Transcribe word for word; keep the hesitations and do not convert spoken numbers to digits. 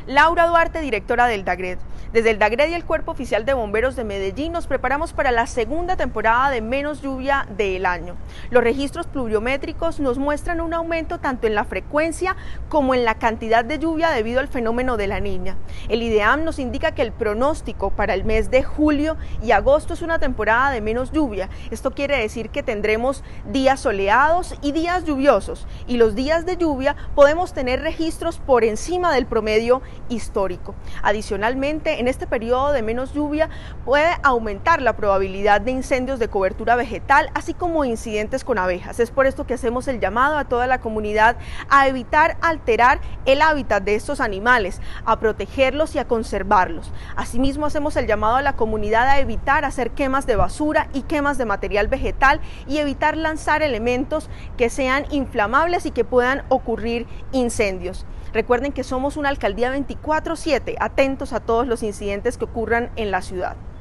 Laura Duarte, directora del DAGRED. Desde el DAGRED y el Cuerpo Oficial de Bomberos de Medellín nos preparamos para la segunda temporada de menos lluvia del año. Los registros pluviométricos nos muestran un aumento tanto en la frecuencia como en la cantidad de lluvia debido al fenómeno de la Niña. El IDEAM nos indica que el pronóstico para el mes de julio y agosto es una temporada de menos lluvia. Esto quiere decir que tendremos días soleados y días lluviosos, y los días de lluvia podemos tener registros por encima del promedio histórico. Adicionalmente, en este periodo de menos lluvia puede aumentar la probabilidad de incendios de cobertura vegetal, así como incidentes con abejas. Es por esto que hacemos el llamado a toda la comunidad a evitar alterar el hábitat de estos animales, a protegerlos y a conservarlos. Asimismo, hacemos el llamado a la comunidad a evitar hacer quemas de basura y quemas de material vegetal y evitar lanzar elementos que sean inflamables y que puedan ocurrir incendios. Recuerden que somos una alcaldía veinticuatro siete, atentos a todos los incidentes que ocurran en la ciudad.